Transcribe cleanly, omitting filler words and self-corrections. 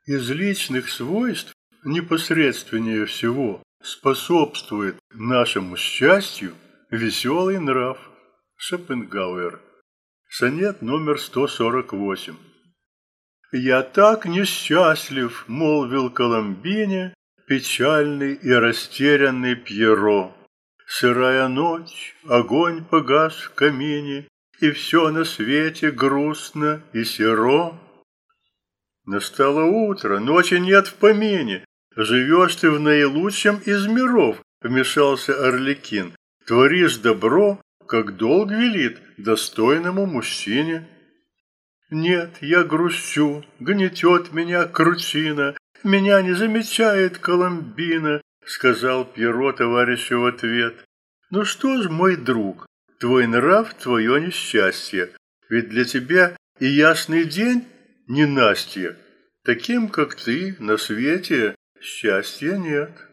Из личных свойств непосредственнее всего способствует нашему счастью веселый нрав. Шопенгауэр. Сонет номер 148. «Я так несчастлив», — молвил Коломбине печальный и растерянный Пьеро. «Сырая ночь, огонь погас в камине, и все на свете грустно и серо». Настало утро, ночи нет в помине. Живешь ты в наилучшем из миров, вмешался Арлекин. Творишь добро, как долг велит достойному мужчине. Нет, я грущу, гнетет меня кручина, меня не замечает Коломбина, сказал Пьеро товарищу в ответ. Ну что ж, мой друг, твой нрав, твое несчастье, ведь для тебя и ясный день ненастье. Таким, как ты, на свете счастья нет.